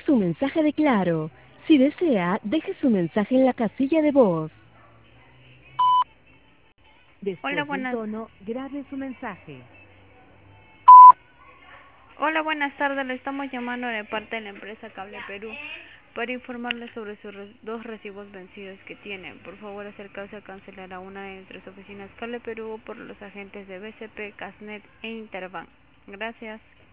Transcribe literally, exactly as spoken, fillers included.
su mensaje de Claro. Si desea, deje su mensaje en la casilla de voz. Hola, Después del buenas. tono, grabe su mensaje. Hola, buenas tardes. Le estamos llamando de parte de la empresa Cable Perú para informarle sobre sus re- dos recibos vencidos que tienen. Por favor, acercarse a cancelar a una de nuestras oficinas Cable Perú por los agentes de B C P, Casnet e Interbank. Gracias.